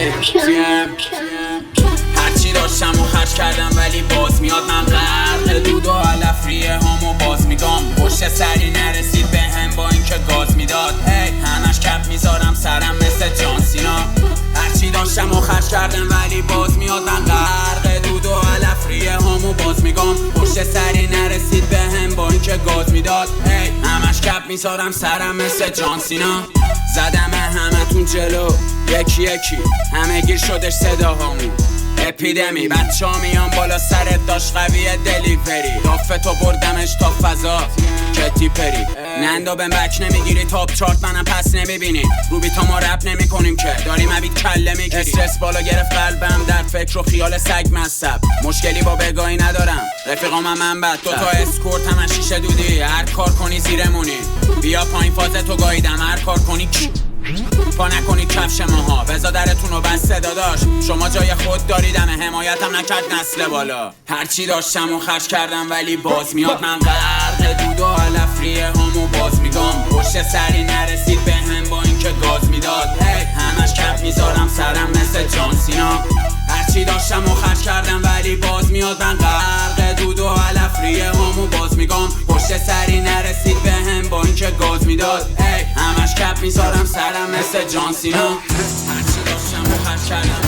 هرچی داشتم و خرج کردم ولی باز میاد. من غرق دود و علف ریه هامو باز میگم. پشت سری نرسید به هم با اینکه گاز میداد. همش کپ میذارم سرم مثل جان سینا. هرچی داشتم و خرج کردم ولی باز میاد. من غرق دود و علف ریه هامو باز میگم. پشت سری نرسید به هم با اینکه گاز میداد. همش کپ میذارم سرم مثل جان سینا. زدم همتون جلو یکی یکی، همه گیر شدش صداهامون اپیدمی. بچه ها میان بالا سرت داشت قویه دلیوری. دافتو بردمش تا فضا کتی پری. نندا بهم بک نمیگیری تاپ چارت منم پس نمیبینی. روبی تا ما رپ نمی کنیم که داریم عبید کله میگیری. استرس بالا گرفت قلبم در فکر و خیال سگ مصب. مشکلی با بگاهی ندارم رفیقام من بد. دوتا اسکورت هم شیشه دودی هر کار کنی زیرمونی. بیا پایین فاز تو گاییدم هر کار کنی پا نکنید کفش ماها. بزا درتون رو بسته داداش شما جای خود داریدم. حمایتم نکرد نسل بالا. هرچی داشتم و خرج کردم ولی باز میاد. من غرق دود و علف ریه هامو باز میگم. پشت سری نرسید به هم با اینکه گاز میداد. همش کپ میذارم سرم مثل جان سینا. هرچی داشتم و خرج کردم ولی باز میاد. من غرق دود و علف ریه هامو باز میگم. پشت سری نرسید به هم با اینکه گاز میداد. همش کپ میذارم سرم مثل جان سینا. هرچی داشتم و خرج کردم